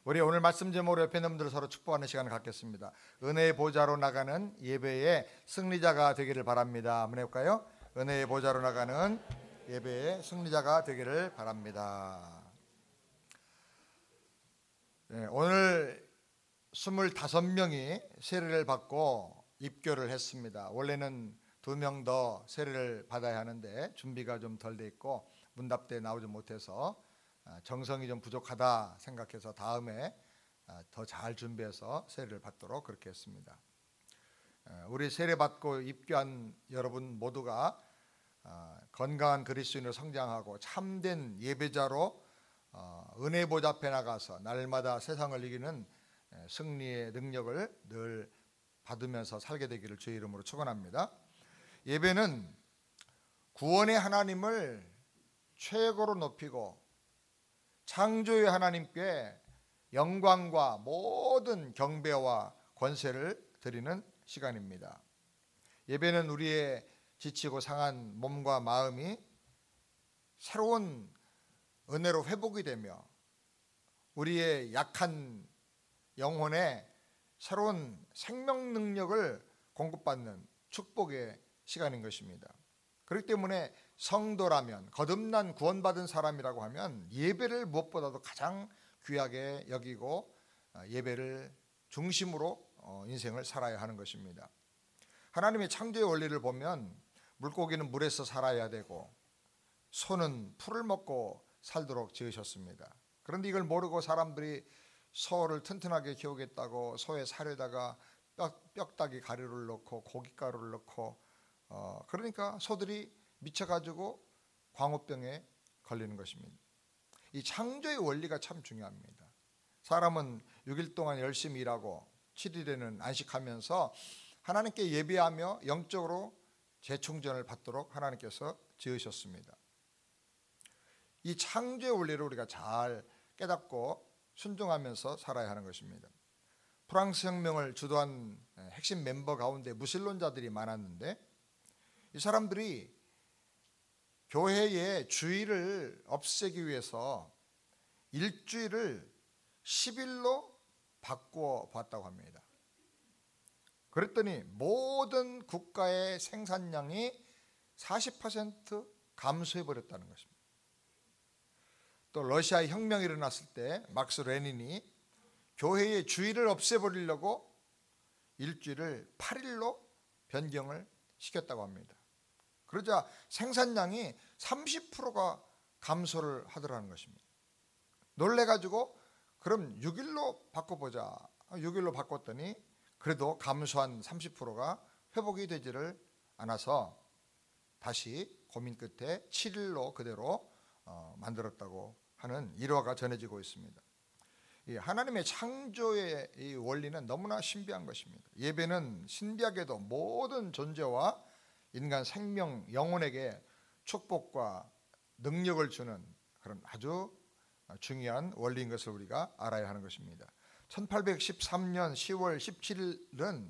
우리 오늘 말씀 제목으로 옆에 있는 분들 서로 축복하는 시간을 갖겠습니다. 은혜의 보좌로 나가는 예배의 승리자가 되기를 바랍니다. 한번 해볼까요? 은혜의 보좌로 나가는 예배의 승리자가 되기를 바랍니다. 오늘 25명이 세례를 받고 입교를 했습니다. 원래는 2명 더 세례를 받아야 하는데 준비가 좀 덜 돼 있고 문답대에 나오지 못해서 정성이 좀 부족하다 생각해서 다음에 더 잘 준비해서 세례를 받도록 그렇게 했습니다. 우리 세례 받고 입교한 여러분 모두가 건강한 그리스도인으로 성장하고 참된 예배자로 은혜 보좌 앞에 나가서 날마다 세상을 이기는 승리의 능력을 늘 받으면서 살게 되기를 주의 이름으로 축원합니다. 예배는 구원의 하나님을 최고로 높이고 창조의 하나님께 영광과 모든 경배와 권세를 드리는 시간입니다. 예배는 우리의 지치고 상한 몸과 마음이 새로운 은혜로 회복이 되며 우리의 약한 영혼에 새로운 생명 능력을 공급받는 축복의 시간인 것입니다. 그렇기 때문에 성도라면, 거듭난 구원받은 사람이라고 하면 예배를 무엇보다도 가장 귀하게 여기고 예배를 중심으로 인생을 살아야 하는 것입니다. 하나님의 창조의 원리를 보면 물고기는 물에서 살아야 되고 소는 풀을 먹고 살도록 지으셨습니다. 그런데 이걸 모르고 사람들이 소를 튼튼하게 키우겠다고 소의 살에다가 뼈다귀 가루를 넣고 고깃가루를 넣고 그러니까 소들이 미쳐가지고 광우병에 걸리는 것입니다. 이 창조의 원리가 참 중요합니다. 사람은 6일 동안 열심히 일하고 7일에는 안식하면서 하나님께 예배하며 영적으로 재충전을 받도록 하나님께서 지으셨습니다. 이 창조의 원리를 우리가 잘 깨닫고 순종하면서 살아야 하는 것입니다. 프랑스 혁명을 주도한 핵심 멤버 가운데 무신론자들이 많았는데 이 사람들이 교회의 주일을 없애기 위해서 일주일을 10일로 바꾸어 봤다고 합니다. 그랬더니 모든 국가의 생산량이 40% 감소해 버렸다는 것입니다. 또 러시아의 혁명이 일어났을 때 막스 레닌이 교회의 주일을 없애버리려고 일주일을 8일로 변경을 시켰다고 합니다. 그러자 생산량이 30%가 감소를 하더라는 것입니다. 놀래가지고 그럼 6일로 바꿔보자. 6일로 바꿨더니 그래도 감소한 30%가 회복이 되지를 않아서 다시 고민 끝에 7일로 그대로 만들었다고 하는 일화가 전해지고 있습니다. 하나님의 창조의 이 원리는 너무나 신비한 것입니다. 예배는 신비하게도 모든 존재와 인간 생명, 영혼에게 축복과 능력을 주는 그런 아주 중요한 원리인 것을 우리가 알아야 하는 것입니다. 1813년 10월 17일은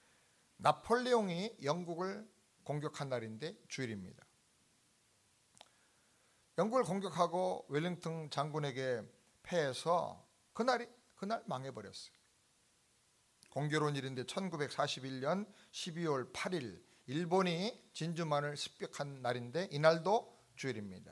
나폴레옹이 영국을 공격한 날인데 주일입니다. 영국을 공격하고 웰링턴 장군에게 패해서 그날 망해버렸어요. 공교로운 일인데 1941년 12월 8일 일본이 진주만을 습격한 날인데 이날도 주일입니다.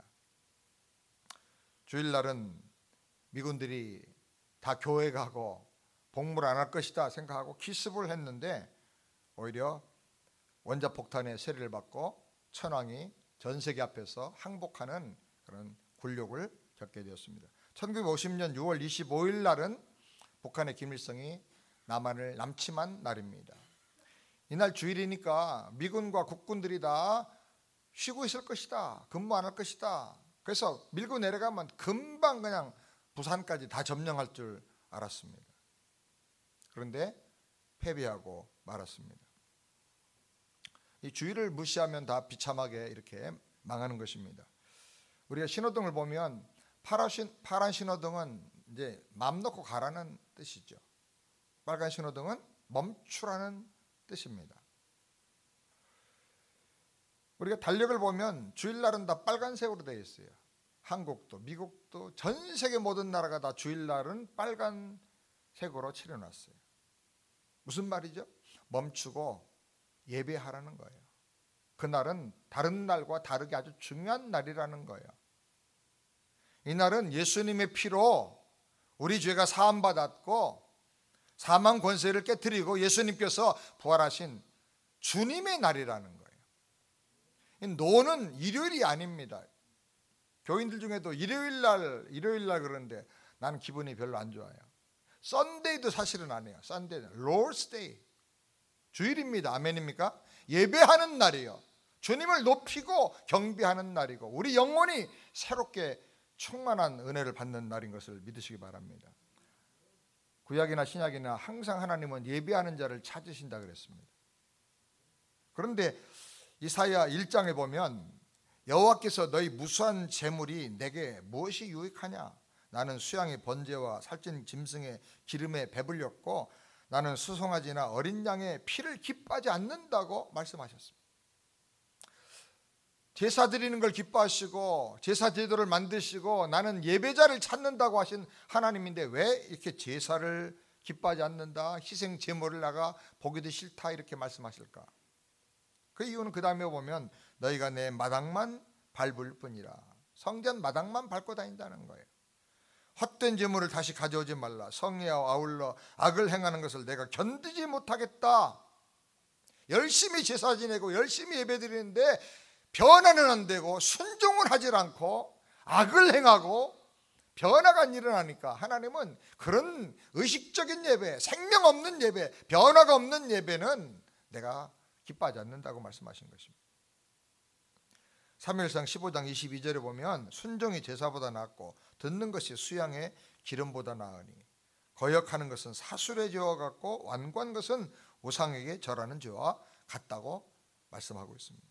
주일날은 미군들이 다 교회 가고 복무를 안 할 것이다 생각하고 기습을 했는데 오히려 원자폭탄의 세례를 받고 천황이 전 세계 앞에서 항복하는 그런 굴욕을 겪게 되었습니다. 1950년 6월 25일 날은 북한의 김일성이 남한을 남침한 날입니다. 이날 주일이니까 미군과 국군들이 다 쉬고 있을 것이다. 근무 안 할 것이다. 그래서 밀고 내려가면 금방 그냥 부산까지 다 점령할 줄 알았습니다. 그런데 패배하고 말았습니다. 이 주일을 무시하면 다 비참하게 이렇게 망하는 것입니다. 우리가 신호등을 보면 파란 신호등은 이제 맘 놓고 가라는 뜻이죠. 빨간 신호등은 멈추라는 뜻입니다. 우리가 달력을 보면 주일날은 다 빨간색으로 되어 있어요. 한국도 미국도 전 세계 모든 나라가 다 주일날은 빨간색으로 칠해놨어요. 무슨 말이죠? 멈추고 예배하라는 거예요. 그날은 다른 날과 다르게 아주 중요한 날이라는 거예요. 이날은 예수님의 피로 우리 죄가 사함받았고 사망 권세를 깨뜨리고 예수님께서 부활하신 주님의 날이라는 거예요. 노는 일요일이 아닙니다. 교인들 중에도 일요일 날 그러는데 나는 기분이 별로 안 좋아요. 썬데이도 사실은 안 해요. 썬데이는 Lord's Day, 주일입니다. 아멘입니까? 예배하는 날이요, 주님을 높이고 경배하는 날이고 우리 영혼이 새롭게 충만한 은혜를 받는 날인 것을 믿으시기 바랍니다. 구약이나 신약이나 항상 하나님은 예배하는 자를 찾으신다 그랬습니다. 그런데 이사야 1장에 보면 여호와께서 너희 무수한 재물이 내게 무엇이 유익하냐? 나는 수양의 번제와 살찐 짐승의 기름에 배불렸고 나는 수송아지나 어린 양의 피를 기뻐하지 않는다고 말씀하셨습니다. 제사 드리는 걸 기뻐하시고 제사 제도를 만드시고 나는 예배자를 찾는다고 하신 하나님인데 왜 이렇게 제사를 기뻐하지 않는다, 희생 제물을 나가 보기도 싫다 이렇게 말씀하실까? 그 이유는 그 다음에 보면 너희가 내 마당만 밟을 뿐이라. 성전 마당만 밟고 다닌다는 거예요. 헛된 제물을 다시 가져오지 말라. 성례와 아울러 악을 행하는 것을 내가 견디지 못하겠다. 열심히 제사 지내고 열심히 예배 드리는데 변화는 안 되고 순종을 하질 않고 악을 행하고 변화가 안 일어나니까 하나님은 그런 의식적인 예배, 생명 없는 예배, 변화가 없는 예배는 내가 기뻐하지 않는다고 말씀하신 것입니다. 사무엘상 15장 22절에 보면 순종이 제사보다 낫고 듣는 것이 수양의 기름보다 나으니 거역하는 것은 사술의 죄와 같고 완고한 것은 우상에게 절하는 죄와 같다고 말씀하고 있습니다.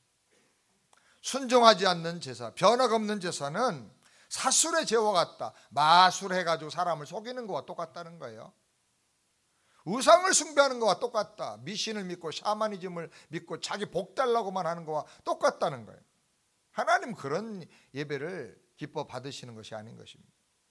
순종하지 않는 제사, 변화가 없는 제사는 사술의 죄와 같다. 마술해가지고 사람을 속이는 것과 똑같다는 거예요. 우상을 숭배하는 것과 똑같다. 미신을 믿고 샤머니즘을 믿고 자기 복 달라고만 하는 것과 똑같다는 거예요. 하나님 그런 예배를 기뻐 받으시는 것이 아닌 것입니다.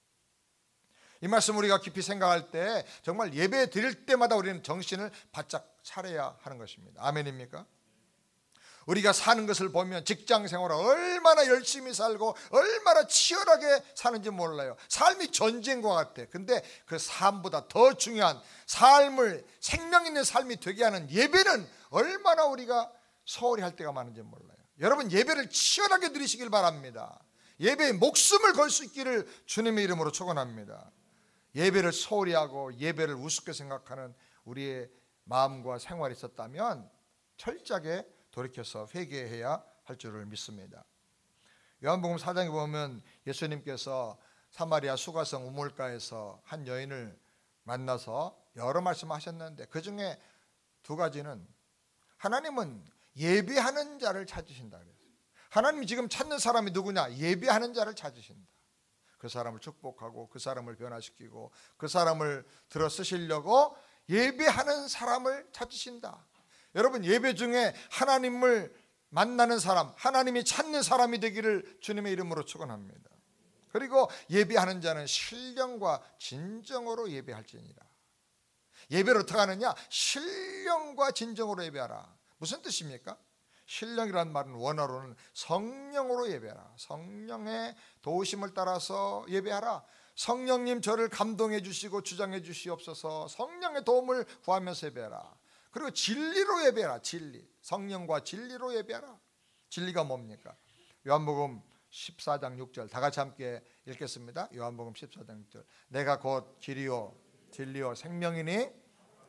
이 말씀 우리가 깊이 생각할 때 정말 예배 드릴 때마다 우리는 정신을 바짝 차려야 하는 것입니다. 아멘입니까? 우리가 사는 것을 보면 직장 생활을 얼마나 열심히 살고 얼마나 치열하게 사는지 몰라요. 삶이 전쟁과 같아. 근데 그 삶보다 더 중요한 삶을, 생명 있는 삶이 되게 하는 예배는 얼마나 우리가 소홀히 할 때가 많은지 몰라요. 여러분 예배를 치열하게 드리시길 바랍니다. 예배에 목숨을 걸 수 있기를 주님의 이름으로 축원합니다. 예배를 소홀히 하고 예배를 우습게 생각하는 우리의 마음과 생활이 있었다면 철저하게 돌이켜서 회개해야 할 줄을 믿습니다. 요한복음 4장에 보면 예수님께서 사마리아 수가성 우물가에서 한 여인을 만나서 여러 말씀하셨는데 그 중에 두 가지는 하나님은 예배하는 자를 찾으신다 그랬어요. 하나님이 지금 찾는 사람이 누구냐? 예배하는 자를 찾으신다. 그 사람을 축복하고 그 사람을 변화시키고 그 사람을 들어 쓰시려고 예배하는 사람을 찾으신다. 여러분 예배 중에 하나님을 만나는 사람, 하나님이 찾는 사람이 되기를 주님의 이름으로 축원합니다. 그리고 예배하는 자는 신령과 진정으로 예배할지니라. 예배를 어떻게 하느냐? 신령과 진정으로 예배하라. 무슨 뜻입니까? 신령이라는 말은 원어로는 성령으로 예배하라. 성령의 도우심을 따라서 예배하라. 성령님 저를 감동해 주시고 주장해 주시옵소서. 성령의 도움을 구하면서 예배하라. 그리고 진리로 예배하라. 진리, 성령과 진리로 예배하라. 진리가 뭡니까? 요한복음 14장 6절 다 같이 함께 읽겠습니다. 요한복음 14장 6절 내가 곧 길이요 진리요 생명이니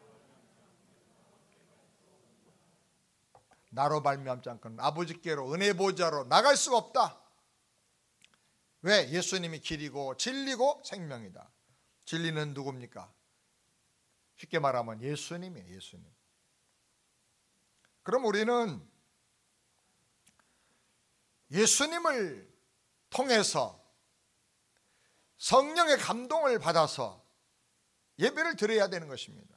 나로 말미암지 않고는 아버지께로 은혜 보좌로 나갈 수가 없다. 왜? 예수님이 길이고 진리고 생명이다. 진리는 누굽니까? 쉽게 말하면 예수님이에요. 예수님. 그럼 우리는 예수님을 통해서 성령의 감동을 받아서 예배를 드려야 되는 것입니다.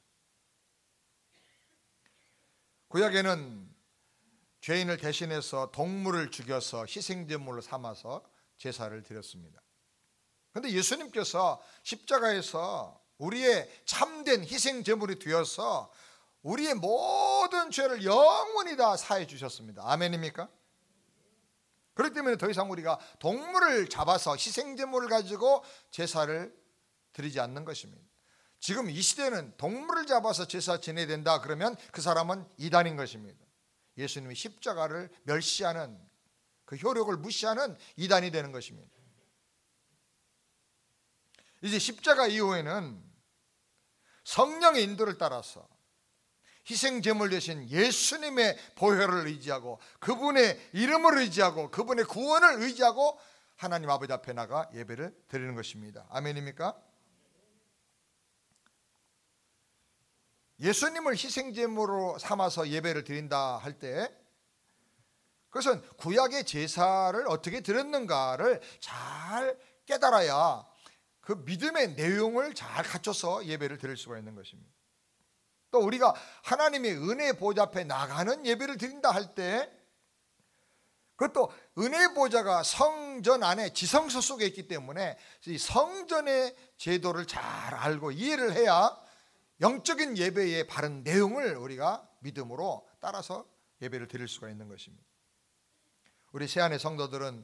구약에는 죄인을 대신해서 동물을 죽여서 희생제물로 삼아서 제사를 드렸습니다. 그런데 예수님께서 십자가에서 우리의 참된 희생 제물이 되어서 우리의 모든 죄를 영원히 다 사해 주셨습니다. 아멘입니까? 그렇기 때문에 더 이상 우리가 동물을 잡아서 희생 제물을 가지고 제사를 드리지 않는 것입니다. 지금 이 시대는 동물을 잡아서 제사 지내야 된다 그러면 그 사람은 이단인 것입니다. 예수님이 십자가를 멸시하는, 그 효력을 무시하는 이단이 되는 것입니다. 이제 십자가 이후에는 성령의 인도를 따라서 희생 제물 되신 예수님의 보혈을 의지하고 그분의 이름을 의지하고 그분의 구원을 의지하고 하나님 아버지 앞에 나가 예배를 드리는 것입니다. 아멘입니까? 예수님을 희생 제물로 삼아서 예배를 드린다 할 때 그것은 구약의 제사를 어떻게 드렸는가를 잘 깨달아야 그 믿음의 내용을 잘 갖춰서 예배를 드릴 수가 있는 것입니다. 또 우리가 하나님의 은혜 보좌 앞에 나가는 예배를 드린다 할 때 그것도 은혜 보좌가 성전 안에 지성소 속에 있기 때문에 이 성전의 제도를 잘 알고 이해를 해야 영적인 예배의 바른 내용을 우리가 믿음으로 따라서 예배를 드릴 수가 있는 것입니다. 우리 세안의 성도들은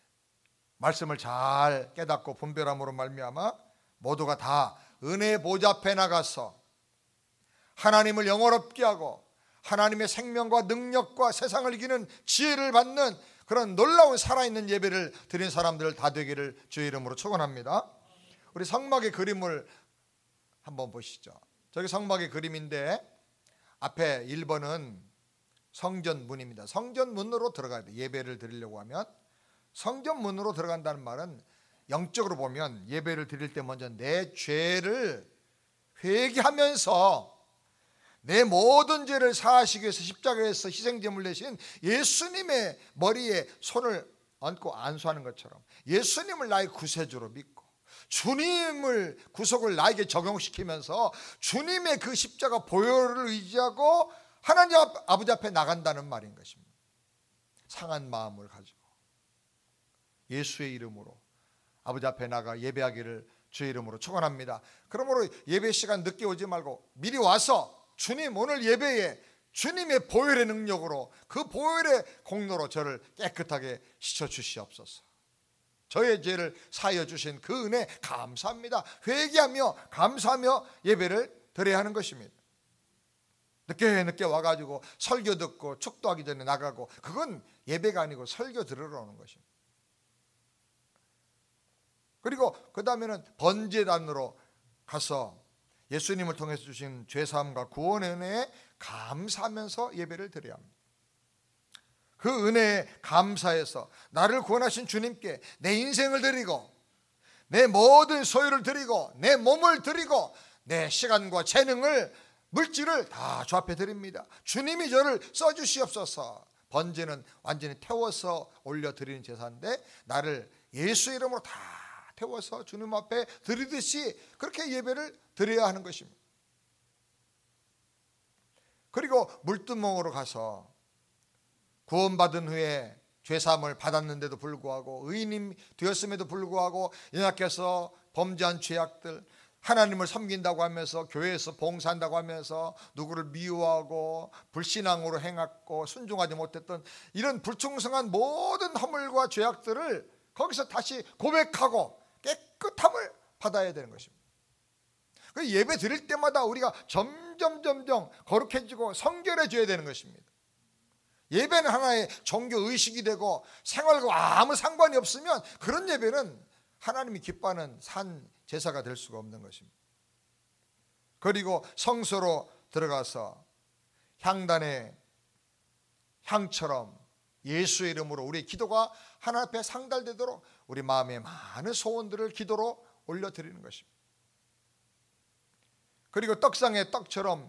말씀을 잘 깨닫고 분별함으로 말미암아 모두가 다 은혜 보좌 앞에 나가서 하나님을 영원롭게 하고 하나님의 생명과 능력과 세상을 이기는 지혜를 받는 그런 놀라운 살아있는 예배를 드린 사람들 다 되기를 주의 이름으로 축원합니다. 우리 성막의 그림을 한번 보시죠. 저기 성막의 그림인데 앞에 1번은 성전문입니다. 성전문으로 들어가야 돼요. 예배를 드리려고 하면 성전문으로 들어간다는 말은 영적으로 보면 예배를 드릴 때 먼저 내 죄를 회개하면서 내 모든 죄를 사하시기 위해서 십자가에서 희생제물 되신 예수님의 머리에 손을 얹고 안수하는 것처럼 예수님을 나의 구세주로 믿고 주님을 구속을 나에게 적용시키면서 주님의 그 십자가 보혈을 의지하고 하나님 아버지 앞에 나간다는 말인 것입니다. 상한 마음을 가지고 예수의 이름으로 아버지 앞에 나가 예배하기를 주의 이름으로 축원합니다. 그러므로 예배 시간 늦게 오지 말고 미리 와서 주님 오늘 예배에 주님의 보혈의 능력으로 그 보혈의 공로로 저를 깨끗하게 씻어주시옵소서. 저의 죄를 사하여 주신 그 은혜 감사합니다. 회개하며 감사하며 예배를 드려야 하는 것입니다. 늦게 와가지고 설교 듣고 축도하기 전에 나가고 그건 예배가 아니고 설교 들으러 오는 것입니다. 그리고 그 다음에는 번제단으로 가서 예수님을 통해서 주신 죄사함과 구원의 은혜에 감사하면서 예배를 드려야 합니다. 그 은혜에 감사해서 나를 구원하신 주님께 내 인생을 드리고 내 모든 소유를 드리고 내 몸을 드리고 내 시간과 재능을 물질을 다 주 앞에 드립니다. 주님이 저를 써주시옵소서. 번제는 완전히 태워서 올려드리는 제사인데 나를 예수 이름으로 다 태워서 주님 앞에 드리듯이 그렇게 예배를 드려야 하는 것입니다. 그리고 물두멍으로 가서 구원받은 후에 죄사함을 받았는데도 불구하고 의인이 되었음에도 불구하고 연약해서 범죄한 죄악들 하나님을 섬긴다고 하면서 교회에서 봉사한다고 하면서 누구를 미워하고 불신앙으로 행했고 순종하지 못했던 이런 불충성한 모든 허물과 죄악들을 거기서 다시 고백하고 깨끗함을 받아야 되는 것입니다. 그 예배 드릴 때마다 우리가 점점 거룩해지고 성결해져야 되는 것입니다. 예배는 하나의 종교 의식이 되고 생활과 아무 상관이 없으면 그런 예배는 하나님이 기뻐하는 산 제사가 될 수가 없는 것입니다. 그리고 성소로 들어가서 향단의 향처럼 예수의 이름으로 우리의 기도가 하나님 앞에 상달되도록 우리 마음의 많은 소원들을 기도로 올려드리는 것입니다. 그리고 떡상의 떡처럼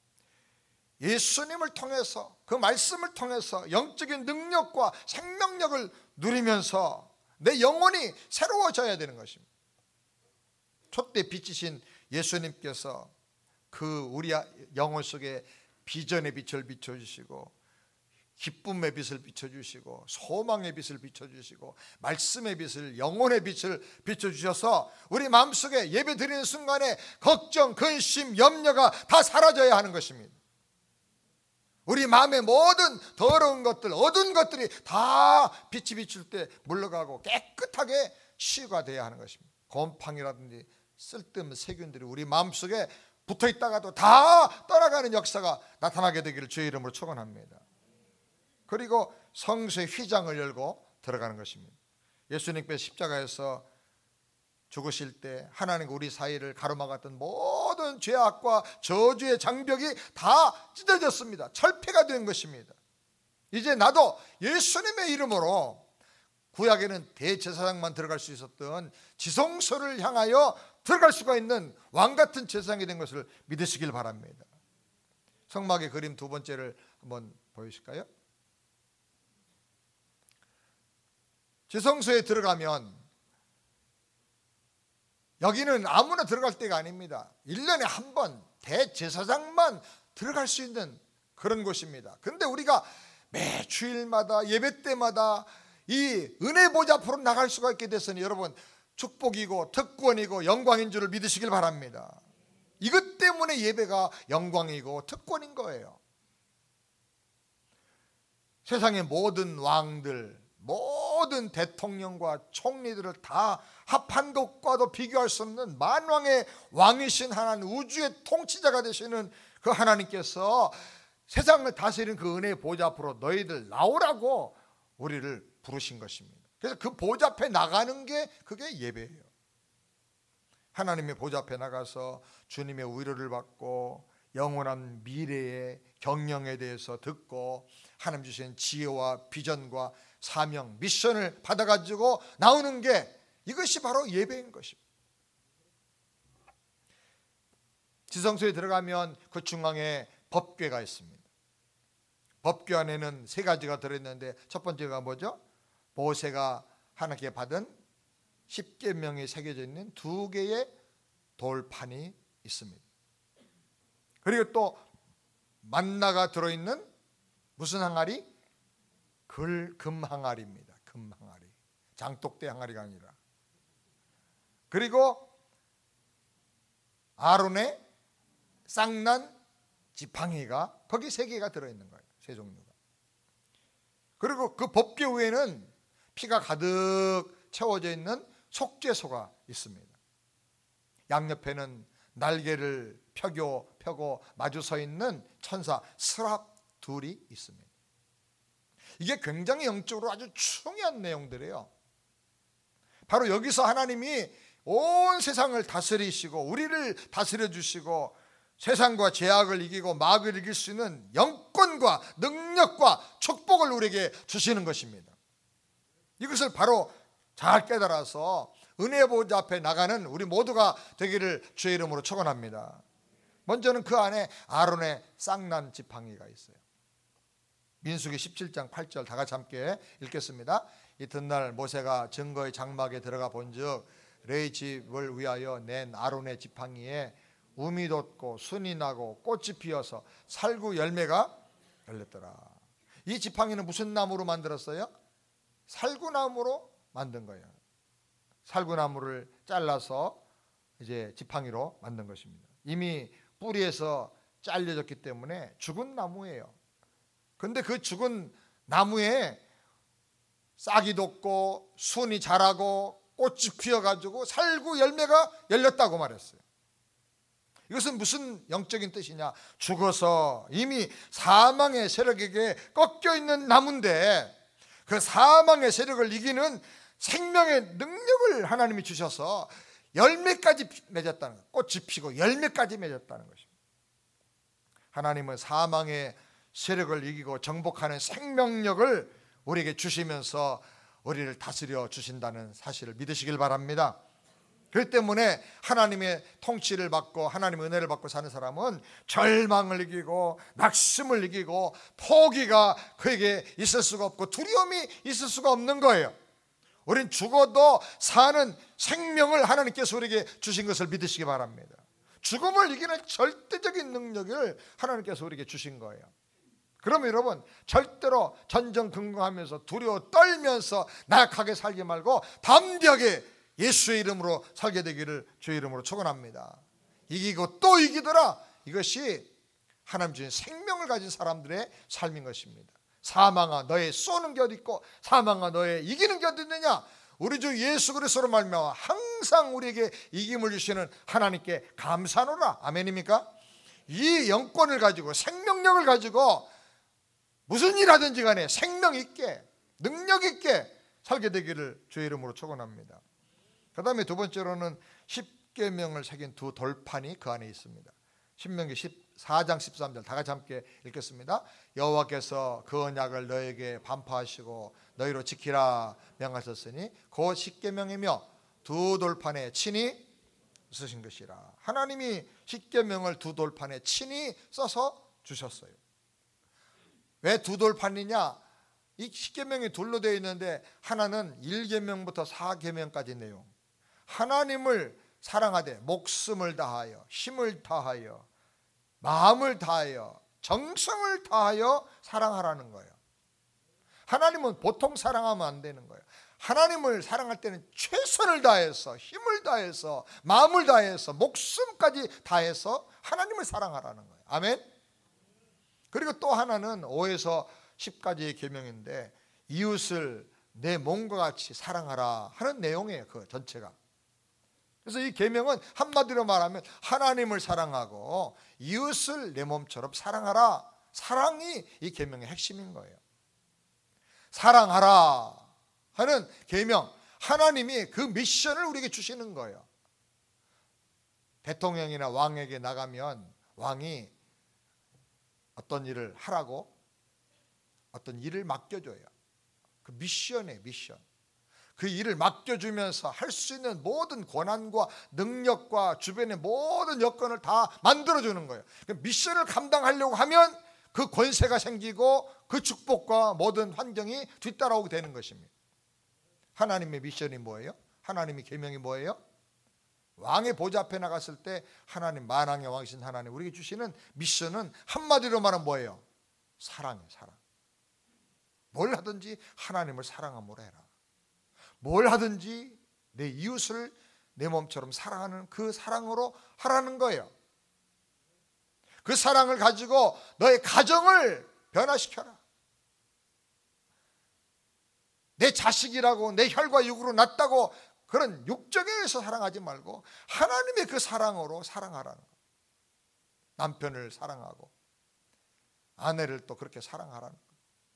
예수님을 통해서 그 말씀을 통해서 영적인 능력과 생명력을 누리면서 내 영혼이 새로워져야 되는 것입니다. 촛대 빛이신 예수님께서 그 우리 영혼 속에 비전의 빛을 비춰주시고 기쁨의 빛을 비춰주시고 소망의 빛을 비춰주시고 말씀의 빛을, 영혼의 빛을 비춰주셔서 우리 마음속에 예배 드리는 순간에 걱정, 근심, 염려가 다 사라져야 하는 것입니다. 우리 마음의 모든 더러운 것들, 어두운 것들이 다 빛이 비출 때 물러가고 깨끗하게 치유가 돼야 하는 것입니다. 곰팡이라든지 쓸데없는 세균들이 우리 마음속에 붙어있다가도 다 떠나가는 역사가 나타나게 되기를 주의 이름으로 축원합니다. 그리고 성수의 휘장을 열고 들어가는 것입니다. 예수님께서 십자가에서 죽으실 때 하나님과 우리 사이를 가로막았던 모든 죄악과 저주의 장벽이 다 찢어졌습니다. 철폐가 된 것입니다. 이제 나도 예수님의 이름으로 구약에는 대제사장만 들어갈 수 있었던 지성소를 향하여 들어갈 수가 있는 왕같은 제사장이 된 것을 믿으시길 바랍니다. 성막의 그림 두 번째를 한번 보여주실까요? 지성소에 들어가면 여기는 아무나 들어갈 때가 아닙니다. 1년에 한 번 대제사장만 들어갈 수 있는 그런 곳입니다. 그런데 우리가 매 주일마다 예배 때마다 이 은혜 보좌 앞으로 나갈 수가 있게 됐으니 여러분 축복이고 특권이고 영광인 줄을 믿으시길 바랍니다. 이것 때문에 예배가 영광이고 특권인 거예요. 세상의 모든 왕들, 모든 대통령과 총리들을 다 합한 것과도 비교할 수 없는 만왕의 왕이신 하나님, 우주의 통치자가 되시는 그 하나님께서 세상을 다스리는 그 은혜의 보좌 앞으로 너희들 나오라고 우리를 부르신 것입니다. 그래서 그 보좌 앞에 나가는 게 그게 예배예요. 하나님의 보좌 앞에 나가서 주님의 위로를 받고 영원한 미래의 경영에 대해서 듣고 하나님 주신 지혜와 비전과 사명, 미션을 받아가지고 나오는 게 이것이 바로 예배인 것입니다. 지성소에 들어가면 그 중앙에 법궤가 있습니다. 법궤 안에는 세 가지가 들어있는데 첫 번째가 뭐죠? 모세가 하나님께 받은 10계명이 새겨져 있는 2개의 돌판이 있습니다. 그리고 또 만나가 들어있는 무슨 항아리? 금 항아리입니다. 금 항아리. 장독대 항아리가 아니라. 그리고 아론의 쌍난 지팡이가 거기 3개가 들어있는 거예요. 3종류가. 그리고 그 법궤 위에는 피가 가득 채워져 있는 속죄소가 있습니다. 양옆에는 날개를 펴고 마주 서 있는 천사 스랍 둘이 있습니다. 이게 굉장히 영적으로 아주 중요한 내용들이에요. 바로 여기서 하나님이 온 세상을 다스리시고 우리를 다스려 주시고 세상과 죄악을 이기고 마귀를 이길 수 있는 영권과 능력과 축복을 우리에게 주시는 것입니다. 이것을 바로 잘 깨달아서 은혜 보좌 앞에 나가는 우리 모두가 되기를 주의 이름으로 축원합니다. 먼저는 그 안에 아론의 쌍난 지팡이가 있어요. 민수기 17장 8절 다 같이 함께 읽겠습니다. 이튿날 모세가 증거의 장막에 들어가 본즉 레위 집을 위하여 낸 아론의 지팡이에 움이 돋고 순이 나고 꽃이 피어서 살구 열매가 열렸더라. 이 지팡이는 무슨 나무로 만들었어요? 살구나무로 만든 거예요. 살구나무를 잘라서 이제 지팡이로 만든 것입니다. 이미 뿌리에서 잘려졌기 때문에 죽은 나무예요. 근데 그 죽은 나무에 싹이 돋고 순이 자라고 꽃이 피어가지고 살구 열매가 열렸다고 말했어요. 이것은 무슨 영적인 뜻이냐? 죽어서 이미 사망의 세력에게 꺾여 있는 나무인데 그 사망의 세력을 이기는 생명의 능력을 하나님이 주셔서 열매까지 맺었다는 거예요. 꽃이 피고 열매까지 맺었다는 것입니다. 하나님은 사망의 세력을 이기고 정복하는 생명력을 우리에게 주시면서 우리를 다스려 주신다는 사실을 믿으시길 바랍니다. 그렇기 때문에 하나님의 통치를 받고 하나님의 은혜를 받고 사는 사람은 절망을 이기고 낙심을 이기고 포기가 그에게 있을 수가 없고 두려움이 있을 수가 없는 거예요. 우린 죽어도 사는 생명을 하나님께서 우리에게 주신 것을 믿으시기 바랍니다. 죽음을 이기는 절대적인 능력을 하나님께서 우리에게 주신 거예요. 그러면 여러분 절대로 전전긍긍하면서 두려워 떨면서 나약하게 살지 말고 담대하게 예수의 이름으로 살게 되기를 주의 이름으로 축원합니다. 이기고 또 이기더라. 이것이 하나님 주신 생명을 가진 사람들의 삶인 것입니다. 사망아 너의 쏘는 게 어디 있고 사망아 너의 이기는 게 어디 있느냐. 우리 주 예수 그리스도로 말미암아 항상 우리에게 이김을 주시는 하나님께 감사하노라. 아멘입니까? 이 영권을 가지고 생명력을 가지고 무슨 일 하든지 간에 생명 있게 능력 있게 살게 되기를 주의 이름으로 축원합니다. 그 다음에 두 번째로는 십계명을 새긴 두 돌판이 그 안에 있습니다. 신명기 14장 13절 다 같이 함께 읽겠습니다. 여호와께서 그 언약을 너에게 반포하시고 너희로 지키라 명하셨으니 그 십계명이며 두 돌판에 친히 쓰신 것이라. 하나님이 십계명을 두 돌판에 친히 써서 주셨어요. 왜 두 돌판이냐? 이 십계명이 둘로 되어 있는데 하나는 1계명부터 4계명까지 내용. 하나님을 사랑하되 목숨을 다하여 힘을 다하여 마음을 다하여 정성을 다하여 사랑하라는 거예요. 하나님은 보통 사랑하면 안 되는 거예요. 하나님을 사랑할 때는 최선을 다해서 힘을 다해서 마음을 다해서 목숨까지 다해서 하나님을 사랑하라는 거예요. 아멘. 그리고 또 하나는 5에서 10까지의 계명인데 이웃을 내 몸과 같이 사랑하라 하는 내용이에요. 그 전체가. 그래서 이 계명은 한마디로 말하면 하나님을 사랑하고 이웃을 내 몸처럼 사랑하라. 사랑이 이 계명의 핵심인 거예요. 사랑하라 하는 계명, 하나님이 그 미션을 우리에게 주시는 거예요. 대통령이나 왕에게 나가면 왕이 어떤 일을 하라고 어떤 일을 맡겨줘요. 그 미션이에요. 미션. 그 일을 맡겨주면서 할 수 있는 모든 권한과 능력과 주변의 모든 여건을 다 만들어주는 거예요. 그 미션을 감당하려고 하면 그 권세가 생기고 그 축복과 모든 환경이 뒤따라오게 되는 것입니다. 하나님의 미션이 뭐예요? 하나님의 계명이 뭐예요? 왕의 보좌 앞에 나갔을 때 하나님, 만왕의 왕이신 하나님 우리에게 주시는 미션은 한마디로 말하면 뭐예요? 사랑이에요. 사랑. 뭘 하든지 하나님을 사랑함으로 해라. 뭘 하든지 내 이웃을 내 몸처럼 사랑하는 그 사랑으로 하라는 거예요. 그 사랑을 가지고 너의 가정을 변화시켜라. 내 자식이라고 내 혈과 육으로 낳았다고 그런 육적에 의해서 사랑하지 말고 하나님의 그 사랑으로 사랑하라는 거예요. 남편을 사랑하고 아내를 또 그렇게 사랑하라는 거예요.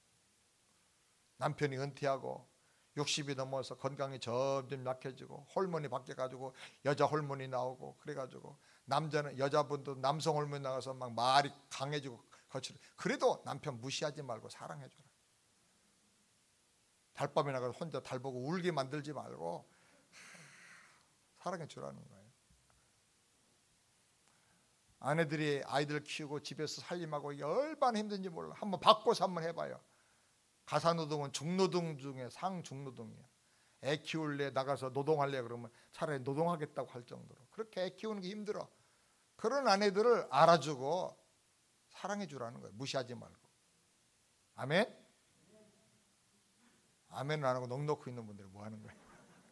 남편이 은퇴하고 60이 넘어서 건강이 점점 약해지고 호르몬이 바뀌어가지고 여자 호르몬이 나오고 그래가지고 남자는 여자분도 남성 호르몬이 나가서 막 말이 강해지고 거칠어. 그래도 남편 무시하지 말고 사랑해줘라. 달밤에 나가서 혼자 달 보고 울게 만들지 말고 사랑해주라는 거예요. 아내들이 아이들 키우고 집에서 살림하고 이게 얼마나 힘든지 몰라. 한번 바꿔서 한번 해봐요. 가사노동은 중노동 중에 상중노동이에요. 애 키울래 나가서 노동할래 그러면 차라리 노동하겠다고 할 정도로 그렇게 애 키우는 게 힘들어. 그런 아내들을 알아주고 사랑해 주라는 거예요. 무시하지 말고. 아멘? 아멘을 안 하고 넋 놓고 있는 분들은 뭐 하는 거예요?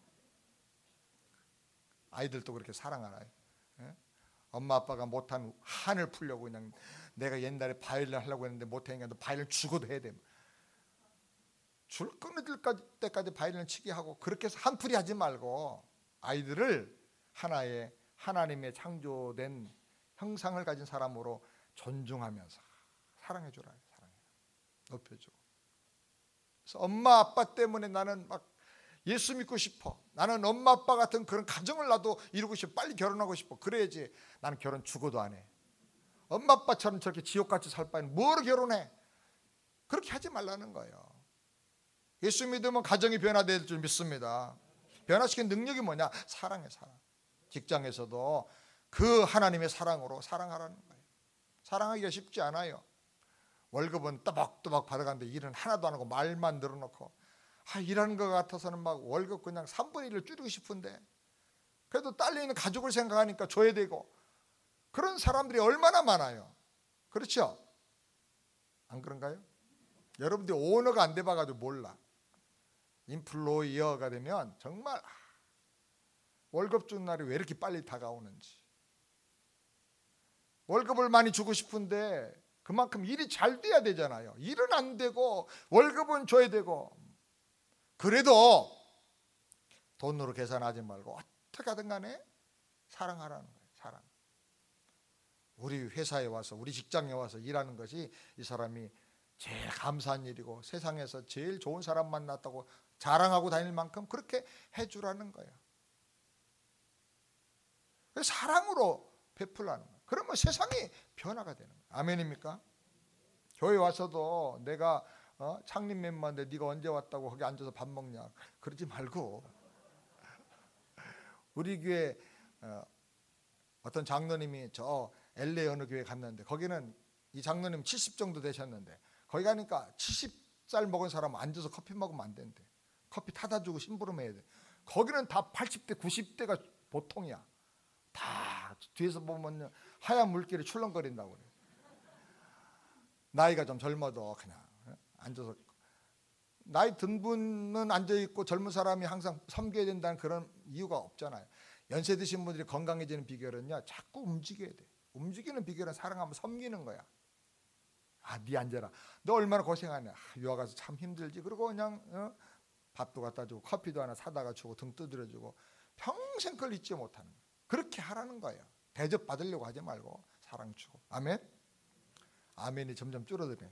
아이들도 그렇게 사랑하나요? 예? 엄마 아빠가 못한 한을 풀려고 그냥 내가 옛날에 바이올린 하려고 했는데 못하니까 너 바이올린 죽어도 해야 돼. 줄 끊을 때까지 바이올린 치게 하고 그렇게 해서 한풀이 하지 말고 아이들을 하나의 하나님의 창조된 형상을 가진 사람으로 존중하면서 사랑해줘라. 사랑해. 높여주고. 그래서 엄마 아빠 때문에 나는 막 예수 믿고 싶어. 나는 엄마 아빠 같은 그런 가정을 나도 이루고 싶어. 빨리 결혼하고 싶어. 그래야지 나는 결혼 죽어도 안 해. 엄마 아빠처럼 저렇게 지옥같이 살 바에는 뭐로 결혼해? 그렇게 하지 말라는 거예요. 예수 믿으면 가정이 변화될 줄 믿습니다. 변화시키는 능력이 뭐냐? 사랑이에요. 사랑. 직장에서도 그 하나님의 사랑으로 사랑하라는 거예요. 사랑하기가 쉽지 않아요. 월급은 또박또박 받아가는데 일은 하나도 안 하고 말만 늘어놓고 일하는 것 같아서는 막 월급 그냥 3분의 1을 줄이고 싶은데 그래도 딸려있는 가족을 생각하니까 줘야 되고 그런 사람들이 얼마나 많아요. 그렇죠? 안 그런가요? 여러분들이 오너가 안 돼봐가지고 몰라. 인플로이어가 되면 정말 월급 주는 날이 왜 이렇게 빨리 다가오는지. 월급을 많이 주고 싶은데 그만큼 일이 잘 돼야 되잖아요. 일은 안 되고 월급은 줘야 되고. 그래도 돈으로 계산하지 말고 어떻게 하든 간에 사랑하라는 거예요. 사랑. 우리 회사에 와서, 우리 직장에 와서 일하는 것이 이 사람이 제일 감사한 일이고 세상에서 제일 좋은 사람 만났다고 자랑하고 다닐 만큼 그렇게 해주라는 거예요. 사랑으로 베풀라는 거예요. 그러면 세상이 변화가 되는 거예요. 아멘입니까? 교회 와서도 내가 창립 멤버인데 네가 언제 왔다고 거기 앉아서 밥 먹냐 그러지 말고, 우리 교회 어떤 장로님이 저 LA 어느 교회 갔는데 거기는 이 장로님 70 정도 되셨는데 거기 가니까 70살 먹은 사람 앉아서 커피 먹으면 안 된대. 커피 타다 주고 심부름해야 돼. 거기는 다 80대 90대가 보통이야. 다 뒤에서 보면 하얀 물길이 출렁거린다고 그래. 나이가 좀 젊어도 그냥 앉아서, 나이 든 분은 앉아있고 젊은 사람이 항상 섬겨야 된다는 그런 이유가 없잖아요. 연세 드신 분들이 건강해지는 비결은요, 자꾸 움직여야 돼. 움직이는 비결은 사랑하면 섬기는 거야. 네 앉아라. 너 얼마나 고생하냐. 유학 가서 참 힘들지. 그리고 그냥 밥도 갖다 주고 커피도 하나 사다가 주고 등 두드려 주고 평생 그걸 잊지 못하는 거야. 그렇게 하라는 거예요. 대접 받으려고 하지 말고 사랑 주고. 아멘. 아멘이 점점 줄어드네.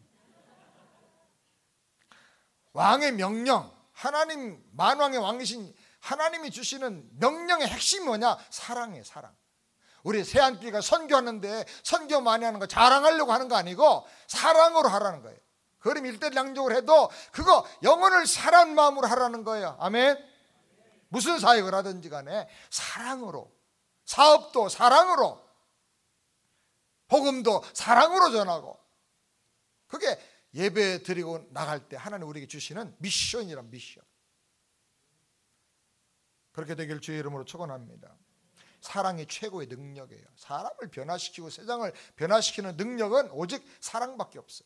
왕의 명령, 하나님 만왕의 왕이신 하나님이 주시는 명령의 핵심이 뭐냐? 사랑이에요. 사랑. 우리 새한끼가 선교하는데 선교 많이 하는 거 자랑하려고 하는 거 아니고 사랑으로 하라는 거예요. 그럼 일대량적으로 해도 그거 영혼을 사랑하는 마음으로 하라는 거예요. 아멘. 무슨 사역을 하든지 간에 사랑으로, 사업도 사랑으로, 복음도 사랑으로 전하고, 그게 예배 드리고 나갈 때 하나님 우리에게 주시는 미션이란 미션. 그렇게 되길 주의 이름으로 축원합니다. 사랑이 최고의 능력이에요. 사람을 변화시키고 세상을 변화시키는 능력은 오직 사랑밖에 없어요.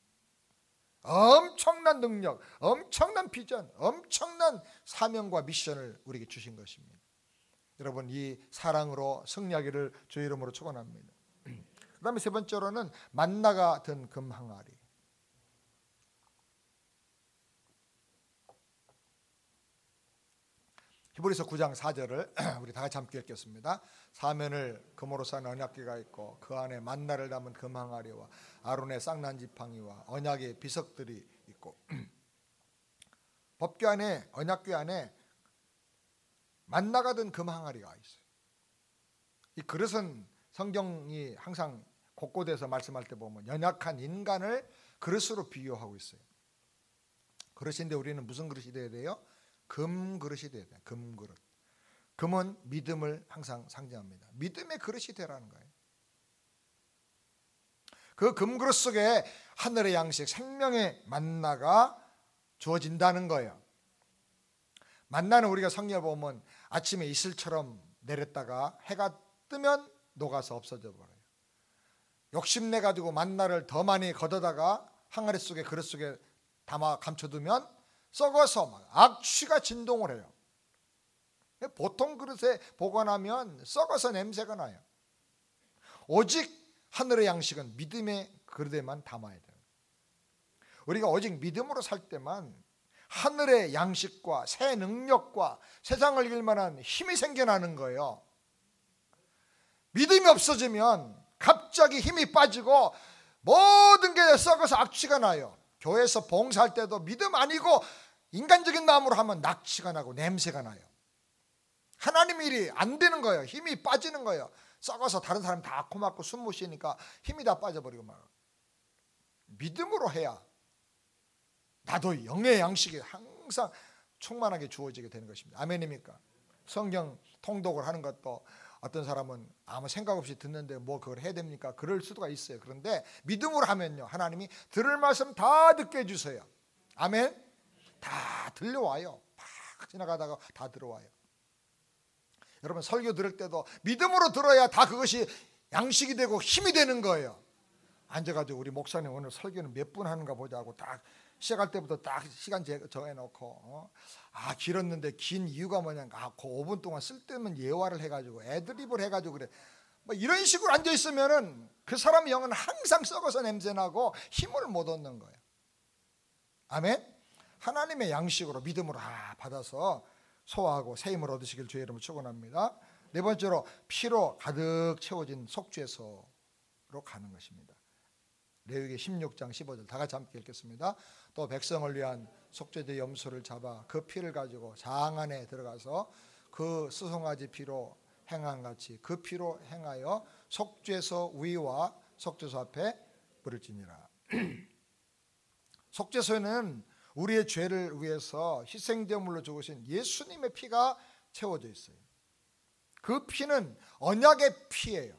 엄청난 능력, 엄청난 비전, 엄청난 사명과 미션을 우리에게 주신 것입니다. 여러분, 이 사랑으로 승리하기를 주의 이름으로 축원합니다. 그 다음에 세 번째로는 만나가 든 금 항아리. 히브리서 9장 4절을 우리 다 같이 함께 읽겠습니다. 사면을 금으로 싼 언약궤가 있고 그 안에 만나를 담은 금 항아리와 아론의 쌍난 지팡이와 언약의 비석들이 있고, 법궤 안에, 언약궤 안에 만나가 든 금 항아리가 있어요. 이 그릇은 성경이 항상 곳곳에서 말씀할 때 보면 연약한 인간을 그릇으로 비유하고 있어요. 그릇인데 우리는 무슨 그릇이 돼야 돼요? 금 그릇이 돼야 돼요. 금 그릇. 금은 믿음을 항상 상징합니다. 믿음의 그릇이 되라는 거예요. 그 금 그릇 속에 하늘의 양식, 생명의 만나가 주어진다는 거예요. 만나는 우리가 성경을 보면 아침에 이슬처럼 내렸다가 해가 뜨면 녹아서 없어져 버려요. 욕심내 가지고 만나를 더 많이 걷어다가 항아리 속에, 그릇 속에 담아 감춰두면 썩어서 막 악취가 진동을 해요. 보통 그릇에 보관하면 썩어서 냄새가 나요. 오직 하늘의 양식은 믿음의 그릇에만 담아야 돼요. 우리가 오직 믿음으로 살 때만 하늘의 양식과 새 능력과 세상을 이길 만한 힘이 생겨나는 거예요. 믿음이 없어지면 갑자기 힘이 빠지고 모든 게 썩어서 악취가 나요. 교회에서 봉사할 때도 믿음 아니고 인간적인 마음으로 하면 낙취가 나고 냄새가 나요. 하나님 일이 안 되는 거예요. 힘이 빠지는 거예요. 썩어서 다른 사람 다 고맙고 숨 못 쉬니까 힘이 다 빠져버리고 막. 믿음으로 해야 나도 영의 양식이 항상 충만하게 주어지게 되는 것입니다. 아멘입니까? 성경 통독을 하는 것도 어떤 사람은 아무 생각 없이 듣는데 뭐 그걸 해야 됩니까? 그럴 수가 있어요. 그런데 믿음으로 하면요, 하나님이 들을 말씀 다 듣게 해주세요. 아멘. 다 들려와요. 팍 지나가다가 다 들어와요. 여러분, 설교 들을 때도 믿음으로 들어야 다 그것이 양식이 되고 힘이 되는 거예요. 앉아가지고 우리 목사님 오늘 설교는 몇 분 하는가 보자고 딱 시작할 때부터 딱 시간 정해놓고 길었는데 긴 이유가 뭐냐면 그 5분 동안 쓸데없는 예화를 해가지고 애드립을 해가지고 그래. 뭐 이런 식으로 앉아있으면은 그 사람의 영은 항상 썩어서 냄새나고 힘을 못 얻는 거예요. 아멘. 하나님의 양식으로 믿음으로 받아서 소화하고 새 힘을 얻으시길 주의 이름으로 축원합니다. 네 번째로 피로 가득 채워진 속죄소로 가는 것입니다. 레위기 16장 15절 다 같이 함께 읽겠습니다. 또 백성을 위한 속죄제 염소를 잡아 그 피를 가지고 장 안에 들어가서 그 수송아지 피로 행한 같이 그 피로 행하여 속죄소 위와 속죄소 앞에 뿌릴지니라. 속죄소에는 우리의 죄를 위해서 희생제물로 죽으신 예수님의 피가 채워져 있어요. 그 피는 언약의 피예요.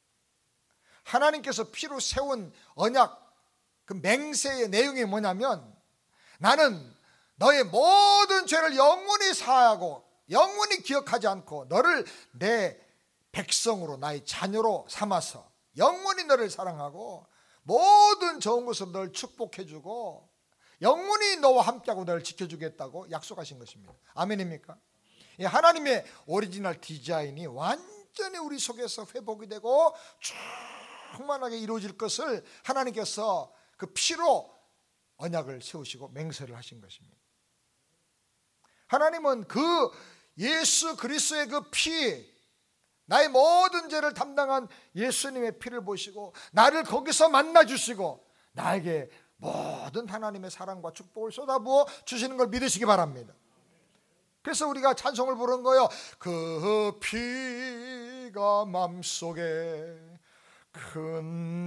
하나님께서 피로 세운 언약, 그 맹세의 내용이 뭐냐면 나는 너의 모든 죄를 영원히 사하고 영원히 기억하지 않고 너를 내 백성으로 나의 자녀로 삼아서 영원히 너를 사랑하고 모든 좋은 것으로 너를 축복해주고 영원히 너와 함께하고 너를 지켜주겠다고 약속하신 것입니다. 아멘입니까? 하나님의 오리지널 디자인이 완전히 우리 속에서 회복이 되고 충만하게 이루어질 것을 하나님께서 그 피로 언약을 세우시고 맹세를 하신 것입니다. 하나님은 그 예수 그리스도의 그 피, 나의 모든 죄를 담당한 예수님의 피를 보시고 나를 거기서 만나 주시고 나에게 모든 하나님의 사랑과 축복을 쏟아부어 주시는 걸 믿으시기 바랍니다. 그래서 우리가 찬송을 부른 거예요. 그 피가 맘속에 큰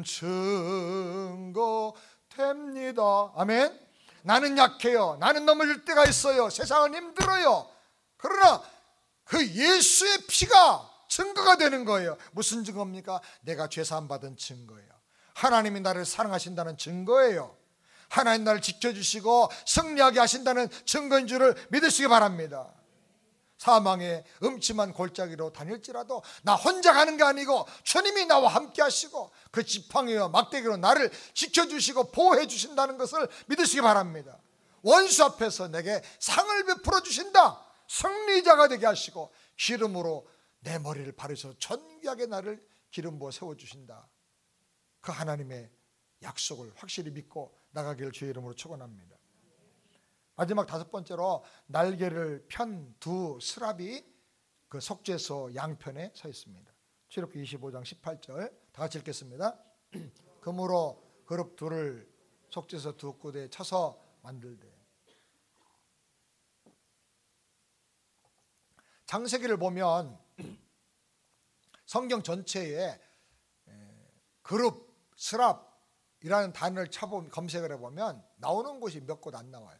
증거 됩니다. 아멘. 나는 약해요. 나는 넘어질 때가 있어요. 세상은 힘들어요. 그러나 그 예수의 피가 증거가 되는 거예요. 무슨 증거입니까? 내가 죄사함 받은 증거예요. 하나님이 나를 사랑하신다는 증거예요. 하나님 나를 지켜주시고 승리하게 하신다는 증거인 줄을 믿으시기 바랍니다. 사망의 음침한 골짜기로 다닐지라도 나 혼자 가는 게 아니고 주님이 나와 함께 하시고 그 지팡이와 막대기로 나를 지켜주시고 보호해 주신다는 것을 믿으시기 바랍니다. 원수 앞에서 내게 상을 베풀어 주신다. 승리자가 되게 하시고 기름으로 내 머리를 바르셔서 존귀하게 나를 기름 부어 세워주신다. 그 하나님의 약속을 확실히 믿고 나가기를 주의 이름으로 축원합니다. 마지막 다섯 번째로 날개를 편 두 스랍이 그 속죄소 양편에 서 있습니다. 출애굽기 25장 18절 다 같이 읽겠습니다. 금으로 그룹 둘을 속죄소 두 구대에 쳐서 만들되. 창세기를 보면 성경 전체에 그룹, 스랍이라는 단어를 검색을 해보면 나오는 곳이 몇 곳 안 나와요.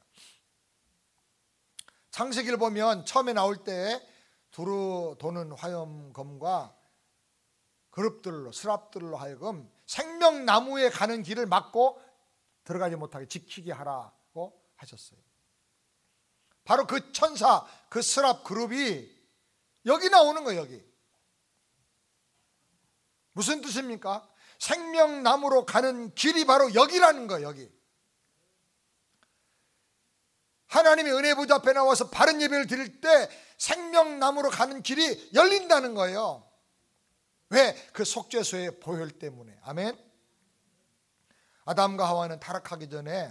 창세기를 보면 처음에 나올 때 두루 도는 화염검과 그룹들로 스랍들로 하여금 생명나무에 가는 길을 막고 들어가지 못하게 지키게 하라고 하셨어요. 바로 그 천사, 그 스랍 그룹이 여기 나오는 거예요. 여기 무슨 뜻입니까? 생명나무로 가는 길이 바로 여기라는 거예요. 여기 하나님의 은혜 보좌 앞에 나와서 바른 예배를 드릴 때 생명나무로 가는 길이 열린다는 거예요. 왜? 그 속죄소의 보혈 때문에. 아멘. 아담과 하와는 타락하기 전에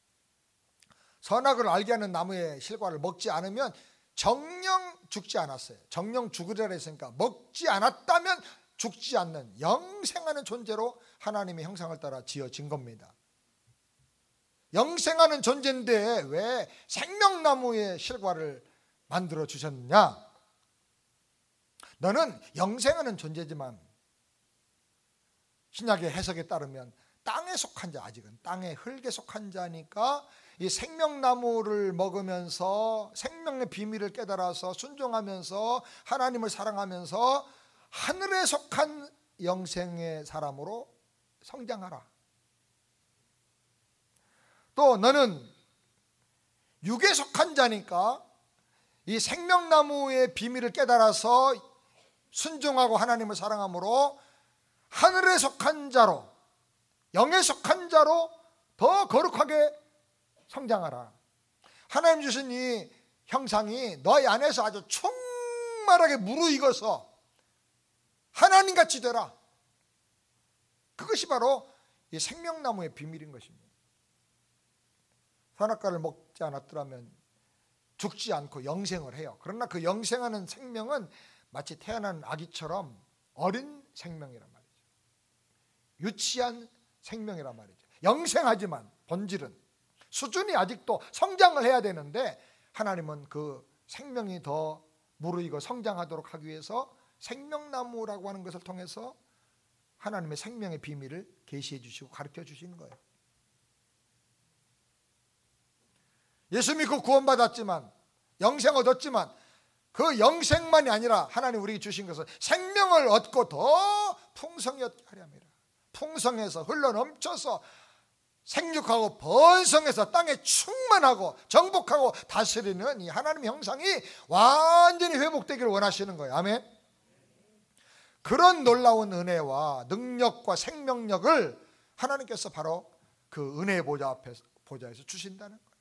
선악을 알게 하는 나무의 실과를 먹지 않으면 정령 죽지 않았어요. 정령 죽으리라 했으니까 먹지 않았다면 죽지 않는 영생하는 존재로 하나님의 형상을 따라 지어진 겁니다. 영생하는 존재인데 왜 생명나무의 실과를 만들어 주셨느냐? 너는 영생하는 존재지만 신약의 해석에 따르면 땅에 속한 자, 아직은 땅의 흙에 속한 자니까 이 생명나무를 먹으면서 생명의 비밀을 깨달아서 순종하면서 하나님을 사랑하면서 하늘에 속한 영생의 사람으로 성장하라. 또 너는 육에 속한 자니까 이 생명나무의 비밀을 깨달아서 순종하고 하나님을 사랑함으로 하늘에 속한 자로 영에 속한 자로 더 거룩하게 성장하라. 하나님 주신 이 형상이 너희 안에서 아주 충만하게 무르익어서 하나님같이 되라. 그것이 바로 이 생명나무의 비밀인 것입니다. 선악과를 먹지 않았더라면 죽지 않고 영생을 해요. 그러나 그 영생하는 생명은 마치 태어난 아기처럼 어린 생명이란 말이죠. 유치한 생명이란 말이죠. 영생하지만 본질은 수준이 아직도 성장을 해야 되는데 하나님은 그 생명이 더 무르익어 성장하도록 하기 위해서 생명나무라고 하는 것을 통해서 하나님의 생명의 비밀을 계시해 주시고 가르쳐 주시는 거예요. 예수 믿고 구원받았지만 영생 얻었지만 그 영생만이 아니라 하나님 우리에게 주신 것은 생명을 얻고 더 풍성히 얻게 하려 함이라. 풍성해서 흘러넘쳐서 생육하고 번성해서 땅에 충만하고 정복하고 다스리는 이 하나님의 형상이 완전히 회복되기를 원하시는 거예요. 아멘. 그런 놀라운 은혜와 능력과 생명력을 하나님께서 바로 그 은혜의 보좌에서 주신다는 거예요.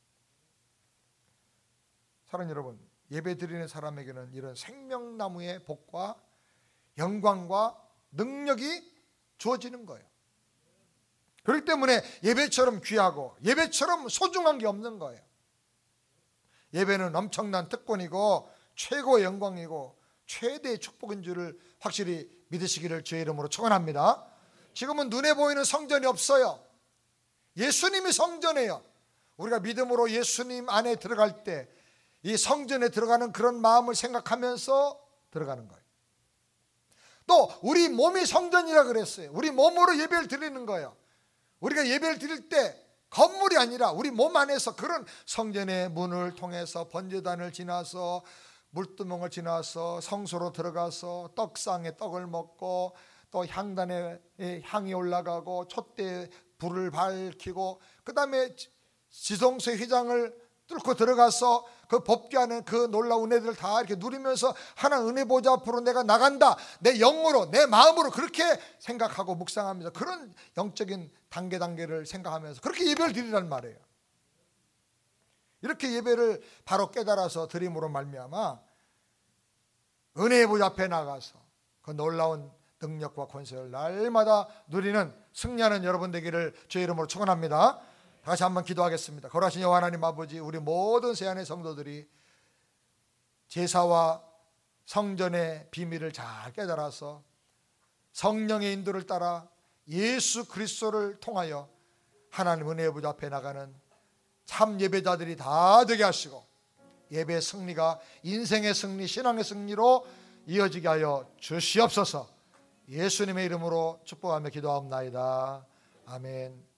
사랑하는 여러분, 예배 드리는 사람에게는 이런 생명나무의 복과 영광과 능력이 주어지는 거예요. 그렇기 때문에 예배처럼 귀하고 예배처럼 소중한 게 없는 거예요. 예배는 엄청난 특권이고 최고의 영광이고 최대의 축복인 줄을 확실히 믿으시기를 주의 이름으로 축원합니다. 지금은 눈에 보이는 성전이 없어요. 예수님이 성전이에요. 우리가 믿음으로 예수님 안에 들어갈 때 이 성전에 들어가는 그런 마음을 생각하면서 들어가는 거예요. 또 우리 몸이 성전이라 그랬어요. 우리 몸으로 예배를 드리는 거예요. 우리가 예배를 드릴 때 건물이 아니라 우리 몸 안에서 그런 성전의 문을 통해서 번제단을 지나서 물두멍을 지나서 성소로 들어가서 떡상에 떡을 먹고 또 향단에 향이 올라가고 촛대에 불을 밝히고 그 다음에 지성소의 휘장을 뚫고 들어가서 그 법궤 안에 그 놀라운 은혜들을 다 이렇게 누리면서 하나님 은혜 보좌 앞으로 내가 나간다. 내 영으로 내 마음으로 그렇게 생각하고 묵상하면서 그런 영적인 단계를 생각하면서 그렇게 예배를 드리란 말이에요. 이렇게 예배를 바로 깨달아서 드림으로 말미암아 은혜의 보좌 앞에 나가서 그 놀라운 능력과 권세를 날마다 누리는 승리하는 여러분 되기를 주의 이름으로 축원합니다. 다시 한번 기도하겠습니다. 거룩하신 여호와 하나님 아버지, 우리 모든 세안의 성도들이 제사와 성전의 비밀을 잘 깨달아서 성령의 인도를 따라 예수 그리스도를 통하여 하나님 은혜의 보좌 앞에 나가는 참 예배자들이 다 되게 하시고 예배의 승리가 인생의 승리, 신앙의 승리로 이어지게 하여 주시옵소서. 예수님의 이름으로 축복하며 기도하옵나이다. 아멘.